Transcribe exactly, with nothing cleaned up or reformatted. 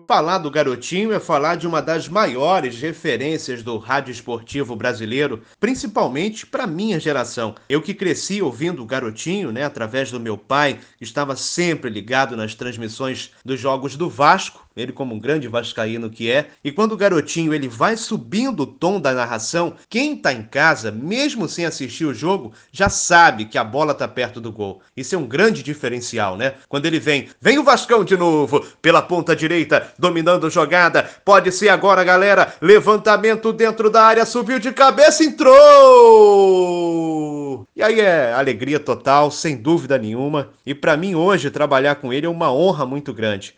Falar do Garotinho é falar de uma das maiores referências do rádio esportivo brasileiro, principalmente para minha geração. Eu que cresci ouvindo o Garotinho, né, através do meu pai, que estava sempre ligado nas transmissões dos jogos do Vasco, ele como um grande vascaíno que é, e quando o Garotinho ele vai subindo o tom da narração, quem tá em casa, mesmo sem assistir o jogo, já sabe que a bola tá perto do gol. Isso é um grande diferencial, né? Quando ele vem, vem o Vascão de novo, pela ponta direita, dominando a jogada. Pode ser agora, galera. Levantamento dentro da área, subiu de cabeça, entrou! E aí é alegria total, sem dúvida nenhuma. E para mim hoje trabalhar com ele é uma honra muito grande.